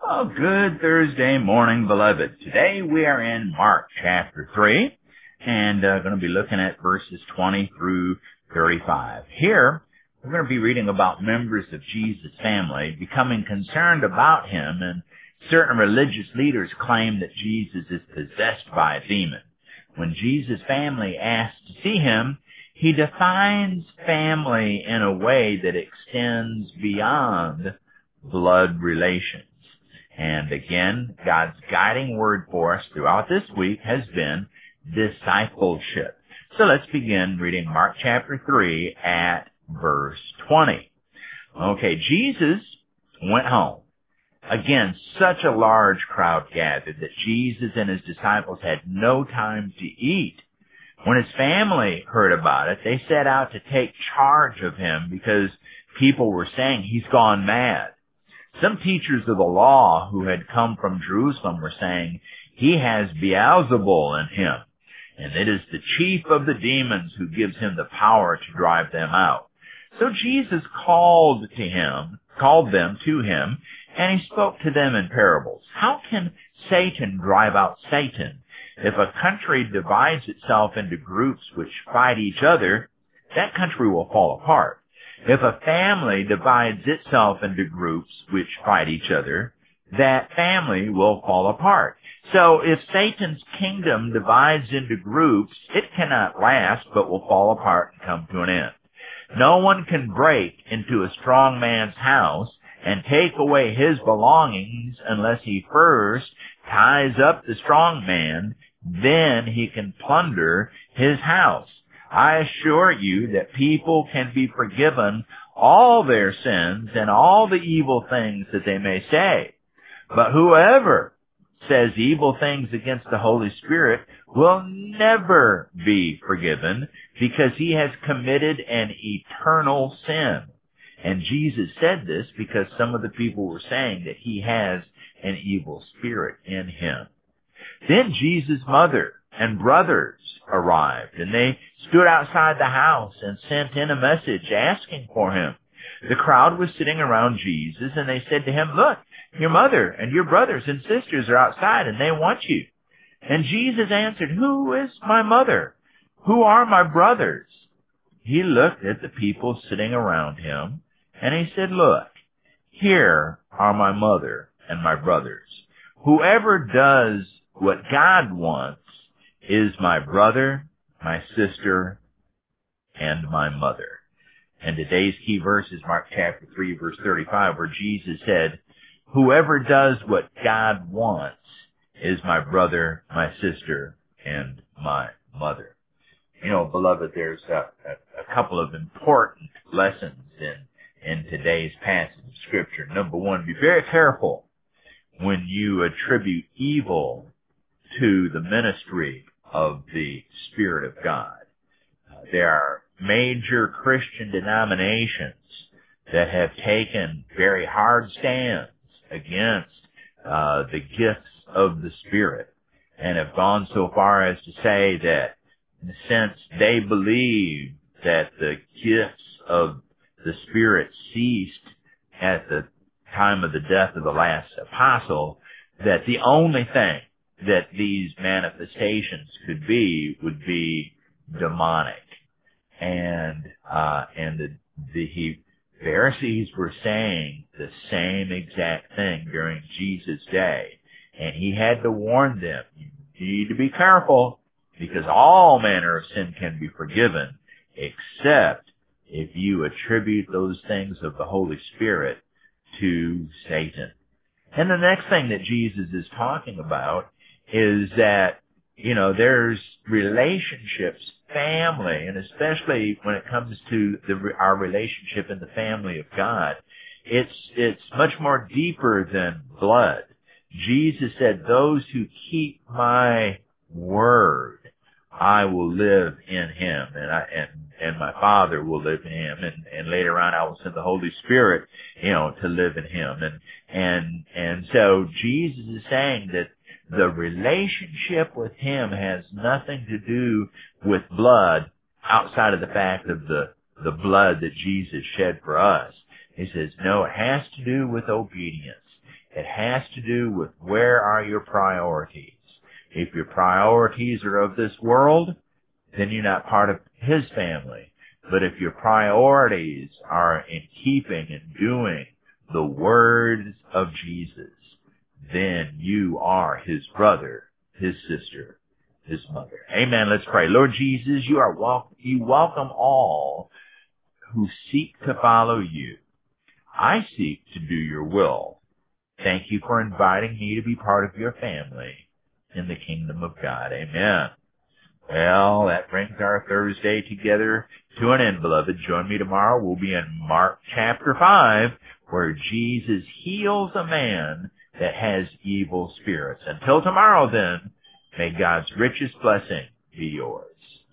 Well, good Thursday morning, beloved. Today we are in Mark chapter 3 and going to be looking at verses 20 through 35. Here, we're going to be reading about members of Jesus' family becoming concerned about him, and certain religious leaders claim that Jesus is possessed by a demon. When Jesus' family asks to see him, he defines family in a way that extends beyond blood relations. And again, God's guiding word for us throughout this week has been discipleship. So let's begin reading Mark chapter 3 at verse 20. Okay, Jesus went home. Again, such a large crowd gathered that Jesus and his disciples had no time to eat. When his family heard about it, they set out to take charge of him because people were saying he's gone mad. Some teachers of the law who had come from Jerusalem were saying he has Beelzebul in him, and it is the chief of the demons who gives him the power to drive them out. So Jesus called them to him, and he spoke to them in parables. How can Satan drive out Satan? If a country divides itself into groups which fight each other, that country will fall apart. If a family divides itself into groups which fight each other, that family will fall apart. So if Satan's kingdom divides into groups, it cannot last, but will fall apart and come to an end. No one can break into a strong man's house and take away his belongings unless he first ties up the strong man, then he can plunder his house. I assure you that people can be forgiven all their sins and all the evil things that they may say. But whoever says evil things against the Holy Spirit will never be forgiven because he has committed an eternal sin. And Jesus said this because some of the people were saying that he has an evil spirit in him. Then Jesus' mother and brothers arrived, and they stood outside the house and sent in a message asking for him. The crowd was sitting around Jesus, and they said to him, "Look, your mother and your brothers and sisters are outside, and they want you." And Jesus answered, "Who is my mother? Who are my brothers?" He looked at the people sitting around him, and he said, "Look, here are my mother and my brothers. Whoever does what God wants is my brother, my sister, and my mother." And today's key verse is Mark chapter 3, verse 35, where Jesus said, "Whoever does what God wants is my brother, my sister, and my mother." You know, beloved, there's a couple of important lessons in today's passage of Scripture. Number one, be very careful when you attribute evil to the ministry of the Spirit of God. There are major Christian denominations that have taken very hard stands against the gifts of the Spirit and have gone so far as to say that since they believe that the gifts of the Spirit ceased at the time of the death of the last apostle, that the only thing that these manifestations could be would be demonic. And the Pharisees were saying the same exact thing during Jesus' day. And he had to warn them, you need to be careful because all manner of sin can be forgiven except if you attribute those things of the Holy Spirit to Satan. And the next thing that Jesus is talking about is that, you know, there's relationships, family, and especially when it comes to our relationship in the family of God, it's much more deeper than blood. Jesus said, "Those who keep my word, I will live in him, and my Father will live in him, and later on I will send the Holy Spirit, you know, to live in him." And so Jesus is saying that the relationship with him has nothing to do with blood outside of the fact of the blood that Jesus shed for us. He says, no, it has to do with obedience. It has to do with where are your priorities. If your priorities are of this world, then you're not part of his family. But if your priorities are in keeping and doing the words of Jesus, then you are his brother, his sister, his mother. Amen. Let's pray. Lord Jesus, you welcome all who seek to follow you. I seek to do your will. Thank you for inviting me to be part of your family in the kingdom of God. Amen. Well, that brings our Thursday together to an end, beloved. Join me tomorrow. We'll be in Mark chapter 5, where Jesus heals a man that has evil spirits. Until tomorrow, then, may God's richest blessing be yours.